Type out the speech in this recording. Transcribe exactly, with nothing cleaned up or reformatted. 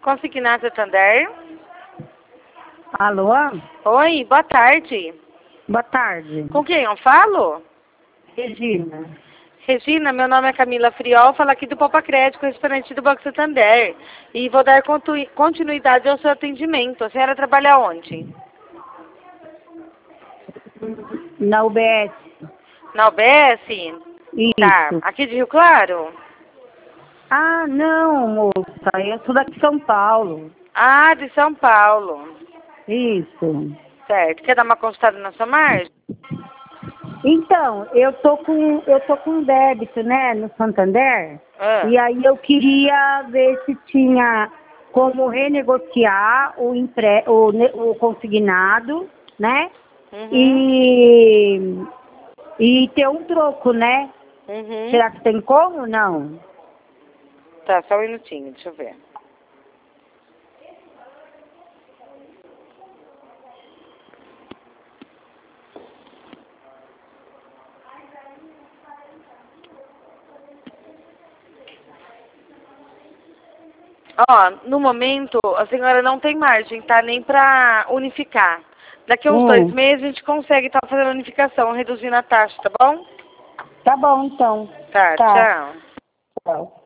Consignado Santander. Alô? Oi, boa tarde. Boa tarde. Com quem eu falo? Regina. Regina, meu nome é Camila Friol, falo aqui do Popa Crédito, correspondente do Banco Santander. E vou dar continu- continuidade ao seu atendimento. A senhora trabalha onde? Na U B S. Na U B S? Isso. Tá. Aqui de Rio Claro? Ah, não, moça. Eu sou daqui de São Paulo. Ah, de São Paulo. Isso. Certo. Quer dar uma consultada na sua margem? Então, eu tô com eu tô com débito, né, no Santander. Ah. E aí eu queria ver se tinha como renegociar o empre, o, ne- o consignado, né? Uhum. E e ter um troco, né? Uhum. Será que tem como? Não. Tá, só um minutinho, deixa eu ver. Ó, no momento, a senhora não tem margem, tá? Nem pra unificar. Daqui a uns Hum. dois meses a gente consegue estar fazendo a unificação, reduzindo a taxa, tá bom? Tá bom, então. Tá, Tá. tchau. Tchau.